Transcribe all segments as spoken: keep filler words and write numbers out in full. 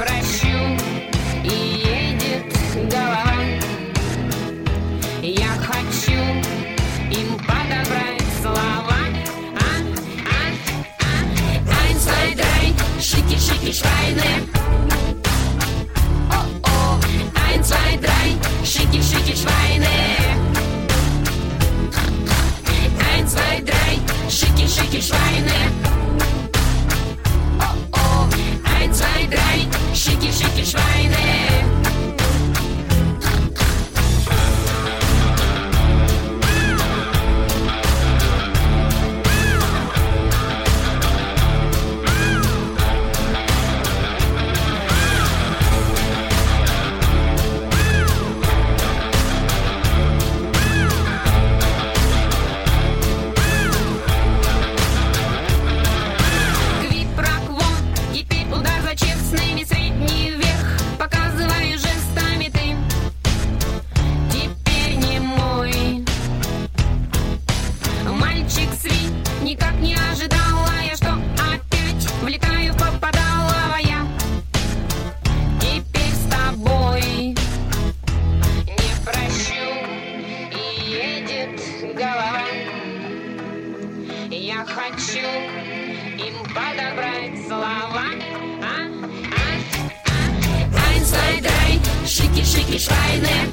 прощу, и едет голова. Я хочу им подобрать слова. А, а, а. Eins, zwei, drei, шики, шики, швайны. О-о. Eins, zwei, drei, шики, шики, швайны. Eins, zwei, drei, шики, шики, швайны. О-о. Eins, zwei, drei, шики, шики, швайны. Никак не ожидала я, что опять влетаю в попадалово. Теперь с тобой не прощу, и едет голова. Я хочу им подобрать слова. А, а, а. Eins, zwei, drei, шики, шики, швайны.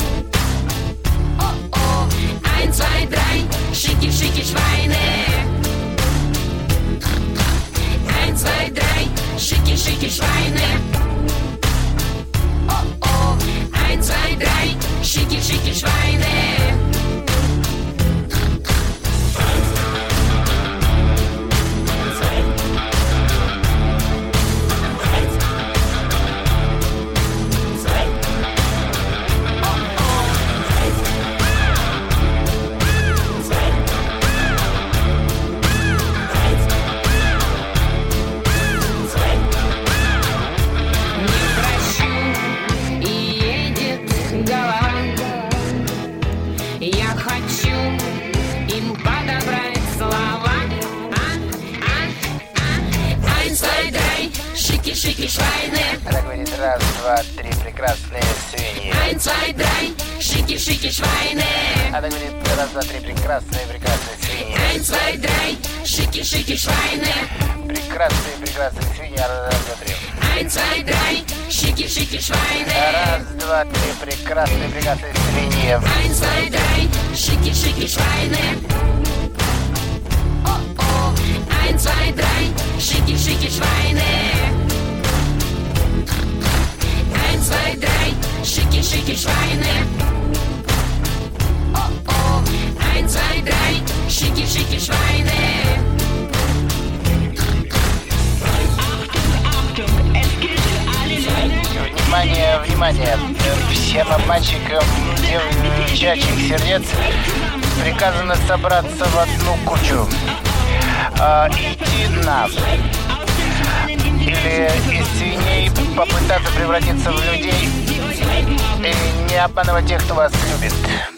О-о. Eins, zwei, drei, шики, шики, швайны. Eins, zwei, drei, шики, шики, швайны. О-о. Eins, zwei, drei, шики, шики, швайны. Я хочу им подобрать слова. А, а, а. Eins, zwei, drei, шики, шики, швайны. Она говорит: раз, два, три, прекрасные свиньи. Eins, zwei, drei, шики, шики, швайны. Она говорит: раз, два, три, прекрасные, прекрасные свиньи. Eins, zwei, drei, шики, шики, швайны. Прекрасные, прекрасные свиньи. Раз, два, три. Eins, zwei, drei, шики, шики, швайны. Раз, два, три, прекрасные, прекрасные свиньи. Eins, zwei, drei, шики, шики, швайны. О-о. Eins, zwei, drei, шики, шики, швайны. Eins, zwei, drei, шики, шики, швайны. О-о. Eins, zwei, drei, шики, шики, швайны. Внимание, внимание! Всем обманщикам девчачьих сердец приказано собраться в одну кучу. А, идти на. Или из свиней попытаться превратиться в людей и не обманывать тех, кто вас любит.